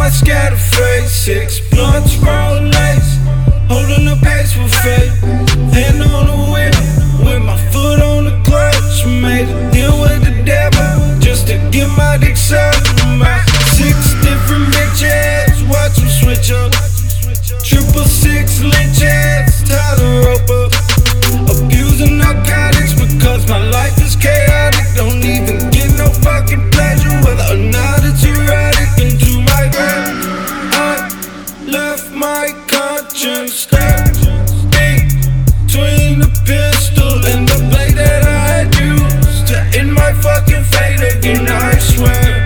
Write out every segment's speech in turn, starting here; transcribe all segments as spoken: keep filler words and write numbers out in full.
my scatter face. Six blunts, roll lace, holding the pace for fate. Hand on the wheel, with my foot on the clutch. Made a deal with the devil, just to get my dick sucked. My six different bitches, watch them switch up. Triple six lynch ass, tie the rope up. Abusing narcotics because my life is chaotic. Don't even get no fucking pleasure whether or not it's erotic. Into my head, I left my conscience stuck between the pistol and the blade that I had used to end my fucking fate again, I swear.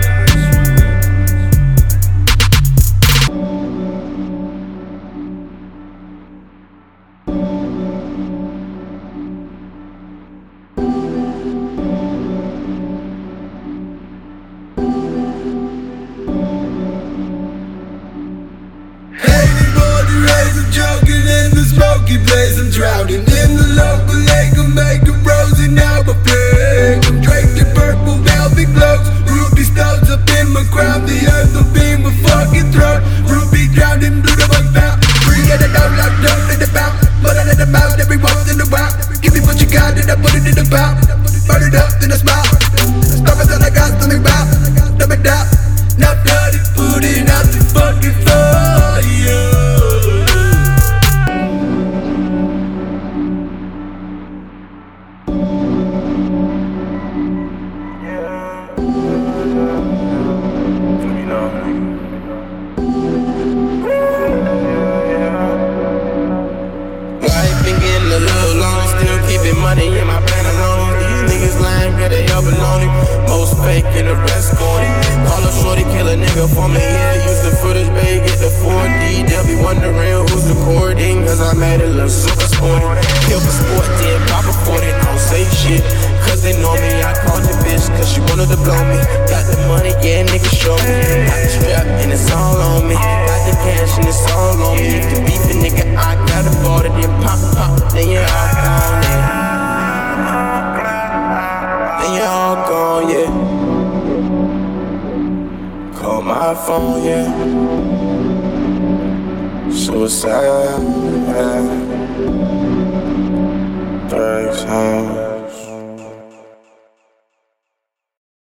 I'm drowning in the local lake. I'm making rosy now, but plague. I'm draped in purple velvet cloaks. Ruby stones up in my crown. The earth will be my fucking throat. Ruby drowned in blue to my mouth. Free at the door, locked up in the mouth. Put it in the mouth, every once in a while. Give me what you got, and I put it in the mouth. Burn it up, then I smile. Stop it till I got something about. Dumb it down. Now dirty, putting out the fucking fire. Money in my pantalones. These niggas lying, yeah, they all baloney. Most fake and the rest corny. Call a shorty, kill a nigga for me, yeah. Use the footage, babe, get the four D. They'll be wondering who's recording, cause I made it look super sporty. Kill for sport, then pop a forty. Don't say shit, cause they know me. I called the bitch, cause she wanted to blow me. Got the money, yeah, nigga, show me. Got the strap, and it's all on me. Got the cash, and it's all on me. If you beef a nigga, I got a bought it, then pop, pop, then you're all gone, yeah. Then you're all gone, yeah. Call my phone, yeah. Suicide, yeah. Drugs, huh?